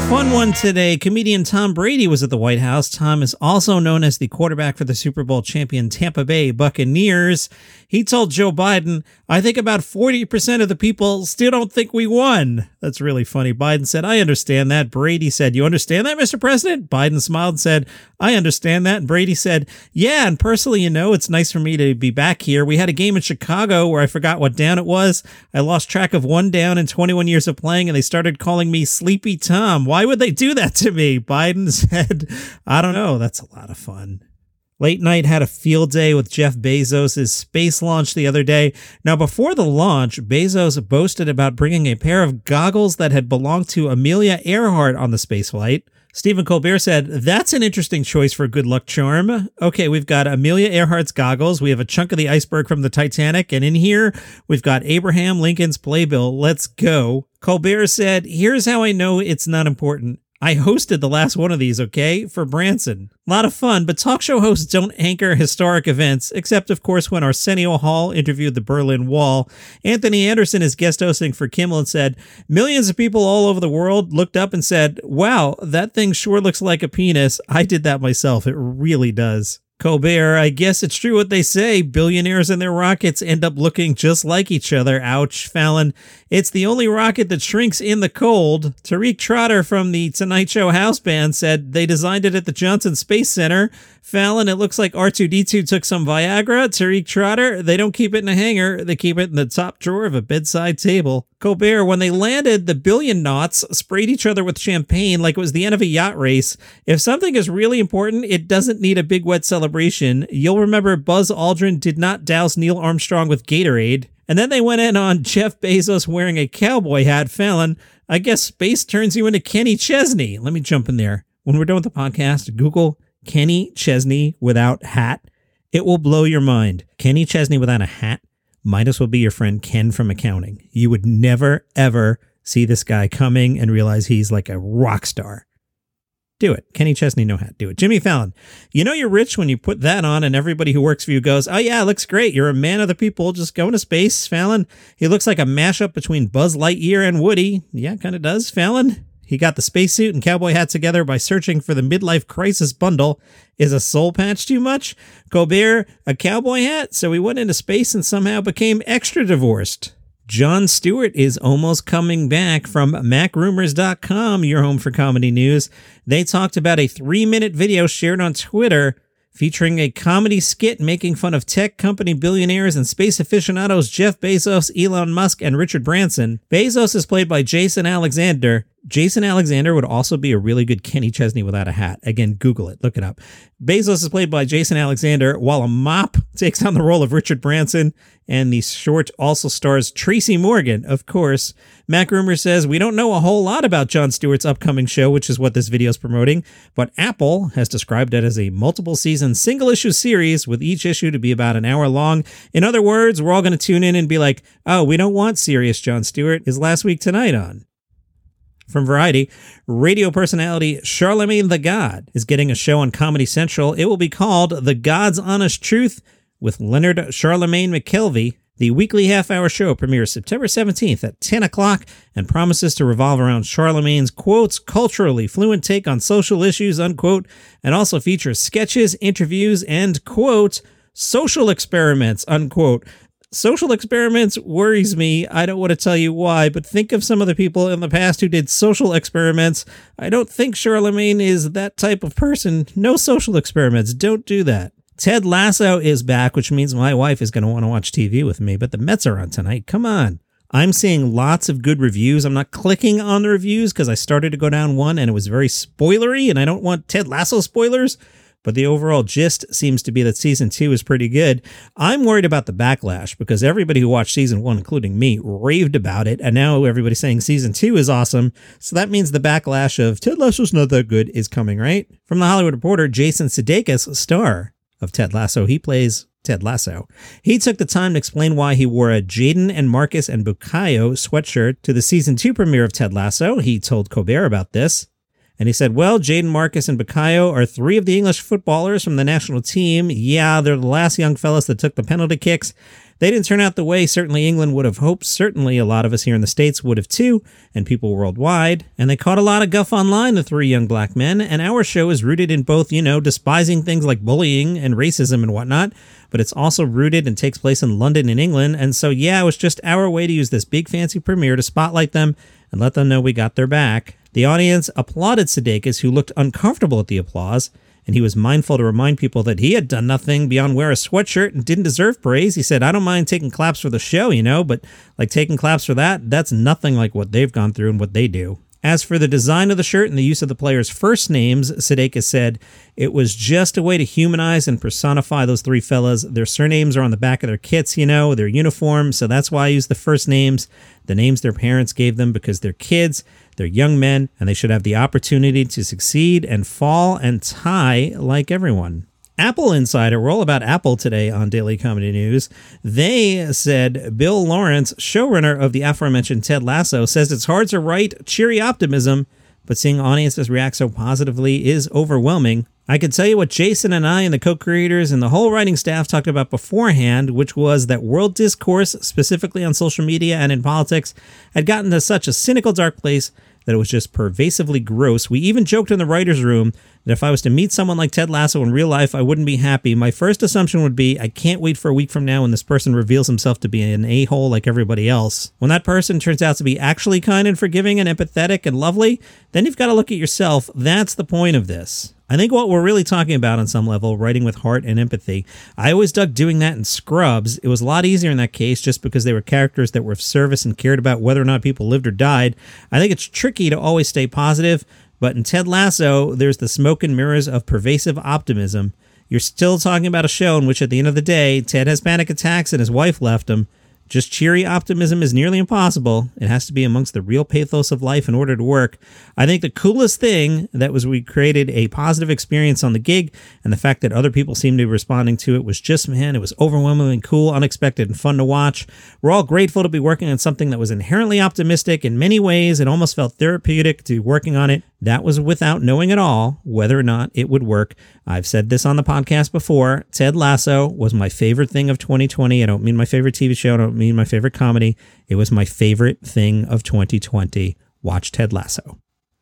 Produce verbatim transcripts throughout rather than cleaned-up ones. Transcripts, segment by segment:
Fun one today. Comedian Tom Brady was at the White House. Tom is also known as the quarterback for the Super Bowl champion Tampa Bay Buccaneers. He told Joe Biden, I think about forty percent of the people still don't think we won. That's really funny. Biden said, I understand that. Brady said, you understand that, Mister President? Biden smiled and said, I understand that. And Brady said, yeah, and personally, you know, it's nice for me to be back here. We had a game in Chicago where I forgot what down it was. I lost track of one down in twenty-one years of playing, and they started calling me Sleepy Tom. Why would they do that to me? Biden said, I don't know. That's a lot of fun. Late Night had a field day with Jeff Bezos' space launch the other day. Now, before the launch, Bezos boasted about bringing a pair of goggles that had belonged to Amelia Earhart on the spaceflight. Stephen Colbert said, that's an interesting choice for a good luck charm. Okay, we've got Amelia Earhart's goggles. We have a chunk of the iceberg from the Titanic. And in here, we've got Abraham Lincoln's playbill. Let's go. Colbert said, here's how I know it's not important. I hosted the last one of these, okay, for Branson. A lot of fun, but talk show hosts don't anchor historic events, except, of course, when Arsenio Hall interviewed the Berlin Wall. Anthony Anderson is guest hosting for Kimmel and said, millions of people all over the world looked up and said, wow, that thing sure looks like a penis. I did that myself. It really does. Colbert, I guess it's true what they say. Billionaires and their rockets end up looking just like each other. Ouch. Fallon, it's the only rocket that shrinks in the cold. Tariq Trotter from the Tonight Show house band said they designed it at the Johnson Space Center. Fallon, it looks like R two D two took some Viagra. Tariq Trotter, they don't keep it in a hanger. They keep it in the top drawer of a bedside table. Colbert, when they landed, the billion knots sprayed each other with champagne like it was the end of a yacht race. If something is really important, it doesn't need a big wet celebration. You'll remember Buzz Aldrin did not douse Neil Armstrong with Gatorade. And then they went in on Jeff Bezos wearing a cowboy hat. Fallon, I guess space turns you into Kenny Chesney. Let me jump in there. When we're done with the podcast, Google Kenny Chesney without hat. It will blow your mind. Kenny Chesney without a hat might as well be your friend Ken from accounting. You would never, ever see this guy coming and realize he's like a rock star. Do it. Kenny Chesney, no hat. Do it. Jimmy Fallon, you know you're rich when you put that on and everybody who works for you goes, oh yeah, it looks great. You're a man of the people. Just going to space, Fallon. He looks like a mashup between Buzz Lightyear and Woody. Yeah, kind of does, Fallon. He got the spacesuit and cowboy hat together by searching for the midlife crisis bundle. Is a soul patch too much? Colbert, a cowboy hat? So he went into space and somehow became extra divorced. Jon Stewart is almost coming back from Mac Rumors dot com, your home for comedy news. They talked about a three-minute video shared on Twitter featuring a comedy skit making fun of tech company billionaires and space aficionados Jeff Bezos, Elon Musk, and Richard Branson. Bezos is played by Jason Alexander. Jason Alexander would also be a really good Kenny Chesney without a hat. Again, Google it. Look it up. Bezos is played by Jason Alexander, while a mop takes on the role of Richard Branson. And the short also stars Tracy Morgan, of course. Mac Rumor says, we don't know a whole lot about Jon Stewart's upcoming show, which is what this video is promoting, but Apple has described it as a multiple-season single-issue series with each issue to be about an hour long. In other words, we're all going to tune in and be like, oh, we don't want serious Jon Stewart. Is Last Week Tonight on? From Variety, radio personality Charlamagne tha God is getting a show on Comedy Central. It will be called The God's Honest Truth with Leonard Charlamagne McKelvey. The weekly half-hour show premieres September seventeenth at ten o'clock and promises to revolve around Charlamagne's, quotes, culturally fluent take on social issues, unquote, and also features sketches, interviews, and, quote, social experiments, unquote. Social experiments worries me. I don't want to tell you why, but think of some of the people in the past who did social experiments. I don't think Charlamagne is that type of person. No social experiments. Don't do that. Ted Lasso is back, which means my wife is going to want to watch T V with me, but the Mets are on tonight. Come on. I'm seeing lots of good reviews. I'm not clicking on the reviews because I started to go down one and it was very spoilery, and I don't want Ted Lasso spoilers. But the overall gist seems to be that season two is pretty good. I'm worried about the backlash because everybody who watched season one, including me, raved about it. And now everybody's saying season two is awesome. So that means the backlash of Ted Lasso's not that good is coming, right? From The Hollywood Reporter, Jason Sudeikis, star of Ted Lasso, he plays Ted Lasso. He took the time to explain why he wore a Jaden and Marcus and Bukayo sweatshirt to the season two premiere of Ted Lasso. He told Colbert about this. And he said, well, Jaden, Marcus, and Bukayo are three of the English footballers from the national team. Yeah, they're the last young fellas that took the penalty kicks. They didn't turn out the way certainly England would have hoped. Certainly a lot of us here in the States would have too, and people worldwide. And they caught a lot of guff online, the three young black men. And our show is rooted in both, you know, despising things like bullying and racism and whatnot, but it's also rooted and takes place in London and England. And so, yeah, it was just our way to use this big fancy premiere to spotlight them and let them know we got their back. The audience applauded Sudeikis, who looked uncomfortable at the applause, and he was mindful to remind people that he had done nothing beyond wear a sweatshirt and didn't deserve praise. He said, I don't mind taking claps for the show, you know, but like taking claps for that, that's nothing like what they've gone through and what they do. As for the design of the shirt and the use of the players' first names, Sudeikis said, it was just a way to humanize and personify those three fellas. Their surnames are on the back of their kits, you know, their uniforms, so that's why I use the first names, the names their parents gave them, because they're kids, they're young men, and they should have the opportunity to succeed and fall and tie like everyone. Apple Insider, we're all about Apple today on Daily Comedy News. They said Bill Lawrence, showrunner of the aforementioned Ted Lasso, says it's hard to write cheery optimism, but seeing audiences react so positively is overwhelming. I can tell you what Jason and I and the co-creators and the whole writing staff talked about beforehand, which was that world discourse, specifically on social media and in politics, had gotten to such a cynical, dark place that it was just pervasively gross. We even joked in the writer's room that if I was to meet someone like Ted Lasso in real life, I wouldn't be happy. My first assumption would be, I can't wait for a week from now when this person reveals himself to be an a-hole like everybody else. When that person turns out to be actually kind and forgiving and empathetic and lovely, then you've got to look at yourself. That's the point of this. I think what we're really talking about on some level, writing with heart and empathy. I always dug doing that in Scrubs. It was a lot easier in that case just because they were characters that were of service and cared about whether or not people lived or died. I think it's tricky to always stay positive, but in Ted Lasso, there's the smoke and mirrors of pervasive optimism. You're still talking about a show in which at the end of the day, Ted has panic attacks and his wife left him. Just cheery optimism is nearly impossible. It has to be amongst the real pathos of life in order to work. I think the coolest thing that was we created a positive experience on the gig, and the fact that other people seemed to be responding to it was just, man, it was overwhelmingly cool, unexpected, and fun to watch. We're all grateful to be working on something that was inherently optimistic in many ways. It almost felt therapeutic to be working on it. That was without knowing at all whether or not it would work. I've said this on the podcast before. Ted Lasso was my favorite thing of twenty twenty. I don't mean my favorite T V show. I don't mean my favorite comedy. It was my favorite thing of twenty twenty. Watch Ted Lasso.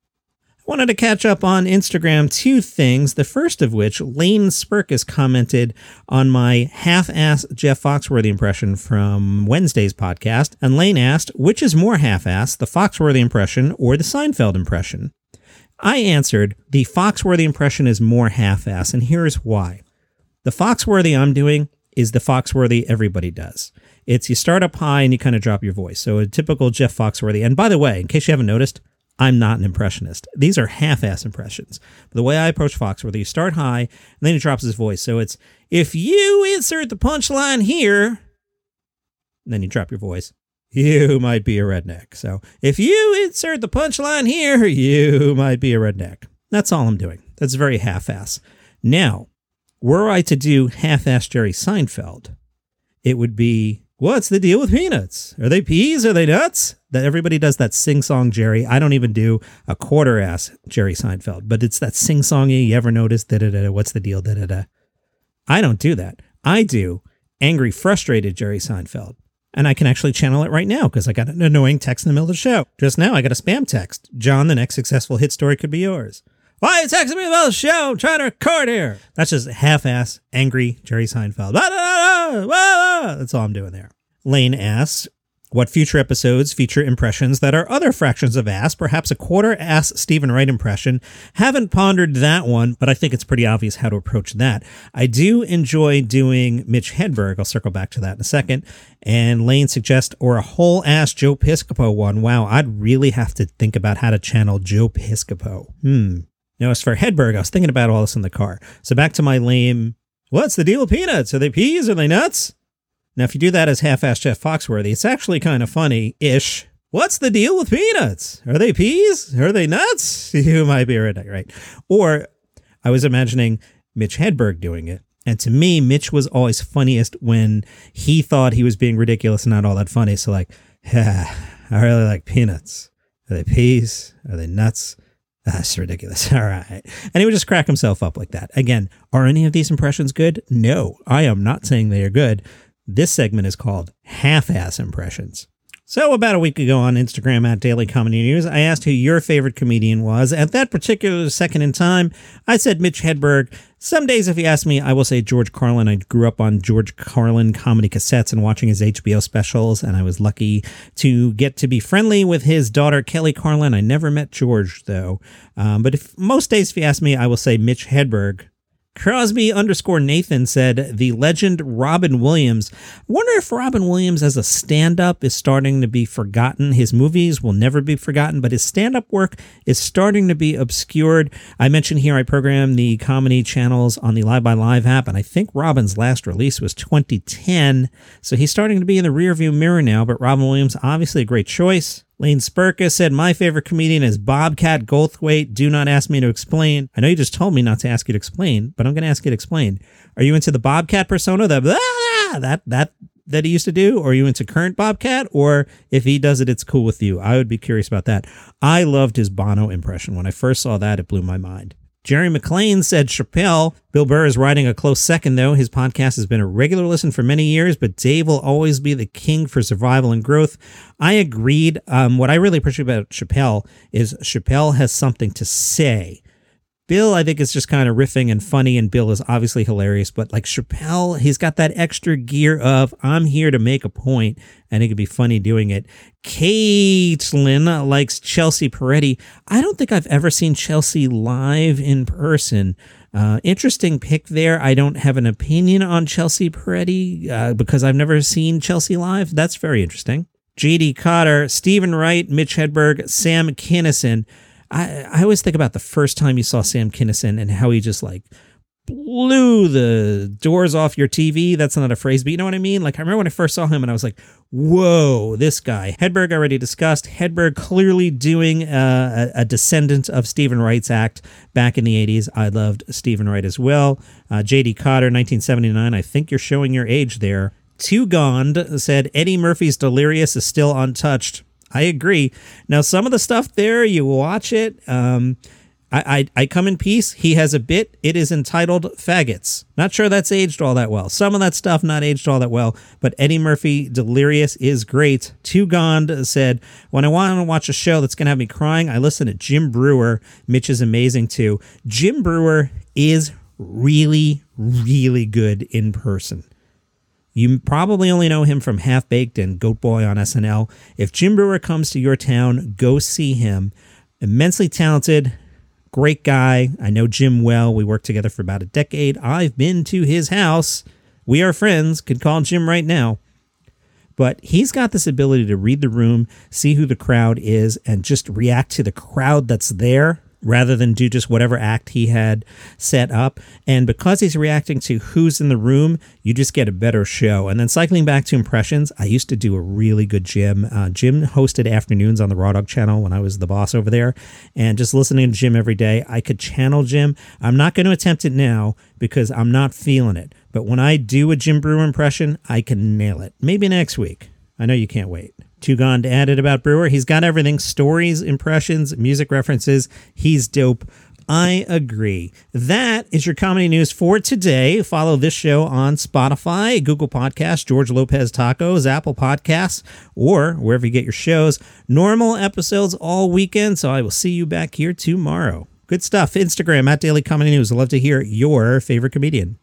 I wanted to catch up on Instagram two things, the first of which, Lane Spurkis commented on my half-ass Jeff Foxworthy impression from Wednesday's podcast, and Lane asked, which is more half-ass, the Foxworthy impression or the Seinfeld impression? I answered, the Foxworthy impression is more half-ass, and here's why. The Foxworthy I'm doing is the Foxworthy everybody does. It's you start up high and you kind of drop your voice. So a typical Jeff Foxworthy. And by the way, in case you haven't noticed, I'm not an impressionist. These are half-ass impressions. But the way I approach Foxworthy, you start high and then he drops his voice. So it's, if you insert the punchline here, and then you drop your voice, you might be a redneck. So if you insert the punchline here, you might be a redneck. That's all I'm doing. That's very half-ass. Now, were I to do half-ass Jerry Seinfeld, it would be, what's the deal with peanuts? Are they peas? Are they nuts? That everybody does that sing-song Jerry. I don't even do a quarter-ass Jerry Seinfeld, but it's that sing-songy, you ever notice, da-da-da, what's the deal, da-da-da. I don't do that. I do angry, frustrated Jerry Seinfeld. And I can actually channel it right now because I got an annoying text in the middle of the show. Just now, I got a spam text. John, the next successful hit story could be yours. Why are you texting me about the show? I'm trying to record here. That's just half-ass, angry Jerry Seinfeld. Blah, blah, blah, blah. That's all I'm doing there. Lane asks, what future episodes feature impressions that are other fractions of ass, perhaps a quarter-ass Stephen Wright impression? Haven't pondered that one, but I think it's pretty obvious how to approach that. I do enjoy doing Mitch Hedberg. I'll circle back to that in a second. And Lane suggests, or a whole-ass Joe Piscopo one. Wow, I'd really have to think about how to channel Joe Piscopo. Hmm. Now, as for Hedberg, I was thinking about all this in the car. So back to my lame, what's the deal with peanuts? Are they peas? Are they nuts? Now, if you do that as half-ass Jeff Foxworthy, it's actually kind of funny-ish. What's the deal with peanuts? Are they peas? Are they nuts? You might be right, right. Or I was imagining Mitch Hedberg doing it. And to me, Mitch was always funniest when he thought he was being ridiculous and not all that funny. So like, yeah, I really like peanuts. Are they peas? Are they nuts? That's ridiculous. All right. And he would just crack himself up like that. Again, are any of these impressions good? No, I am not saying they are good. This segment is called Half-Ass Impressions. So about a week ago on Instagram at Daily Comedy News, I asked who your favorite comedian was. At that particular second in time, I said Mitch Hedberg. Some days, if you ask me, I will say George Carlin. I grew up on George Carlin comedy cassettes and watching his H B O specials, and I was lucky to get to be friendly with his daughter, Kelly Carlin. I never met George, though. Um, but if most days, if you ask me, I will say Mitch Hedberg. Crosby underscore Nathan said, the legend Robin Williams. Wonder if Robin Williams as a stand-up is starting to be forgotten. His movies will never be forgotten, but his stand-up work is starting to be obscured. I mentioned here I program the comedy channels on the Live by Live app, and I think Robin's last release was twenty ten, so he's starting to be in the rearview mirror now, but Robin Williams, obviously a great choice. Lane Spurka said, my favorite comedian is Bobcat Goldthwait. Do not ask me to explain. I know you just told me not to ask you to explain, but I'm going to ask you to explain. Are you into the Bobcat persona, the blah, that that that he used to do? Or are you into current Bobcat? Or if he does it, it's cool with you? I would be curious about that. I loved his Bono impression. When I first saw that, it blew my mind. Jerry McLean said Chappelle. Bill Burr is riding a close second, though. His podcast has been a regular listen for many years, but Dave will always be the king for survival and growth. I agreed. Um, what I really appreciate about Chappelle is Chappelle has something to say. Bill, I think, is just kind of riffing and funny, and Bill is obviously hilarious, but like Chappelle, he's got that extra gear of, I'm here to make a point, and it could be funny doing it. Caitlin likes Chelsea Peretti. I don't think I've ever seen Chelsea live in person. Uh, interesting pick there. I don't have an opinion on Chelsea Peretti uh, because I've never seen Chelsea live. That's very interesting. J D Cotter, Stephen Wright, Mitch Hedberg, Sam Kinison. I, I always think about the first time you saw Sam Kinison and how he just like blew the doors off your T V. That's not a phrase, but you know what I mean? Like, I remember when I first saw him and I was like, whoa, this guy. Hedberg already discussed. Hedberg clearly doing uh, a, a descendant of Stephen Wright's act back in the eighties. I loved Stephen Wright as well. Uh, J D Cotter, nineteen seventy-nine. I think you're showing your age there. Tugond said Eddie Murphy's Delirious is still untouched. I agree. Now, some of the stuff there, you watch it. Um, I, I I come in peace. He has a bit. It is entitled Faggots. Not sure that's aged all that well. Some of that stuff not aged all that well. But Eddie Murphy, Delirious is great. Tugond said, when I want to watch a show that's going to have me crying, I listen to Jim Breuer. Mitch is amazing too. Jim Breuer is really, really good in person. You probably only know him from Half Baked and Goat Boy on S N L. If Jim Breuer comes to your town, go see him. Immensely talented, great guy. I know Jim well. We worked together for about a decade. I've been to his house. We are friends. Could call Jim right now. But he's got this ability to read the room, see who the crowd is, and just react to the crowd that's there, rather than do just whatever act he had set up. And because he's reacting to who's in the room, you just get a better show. And then cycling back to impressions, I used to do a really good Jim. Uh, Jim hosted afternoons on the Raw Dog channel when I was the boss over there. And just listening to Jim every day, I could channel Jim. I'm not going to attempt it now because I'm not feeling it. But when I do a Jim Breuer impression, I can nail it. Maybe next week. I know you can't wait. Tugond added about Breuer. He's got everything. Stories, impressions, music references. He's dope. I agree. That is your comedy news for today. Follow this show on Spotify, Google Podcasts, George Lopez Tacos, Apple Podcasts, or wherever you get your shows. Normal episodes all weekend, so I will see you back here tomorrow. Good stuff. Instagram at Daily Comedy News. I'd love to hear your favorite comedian.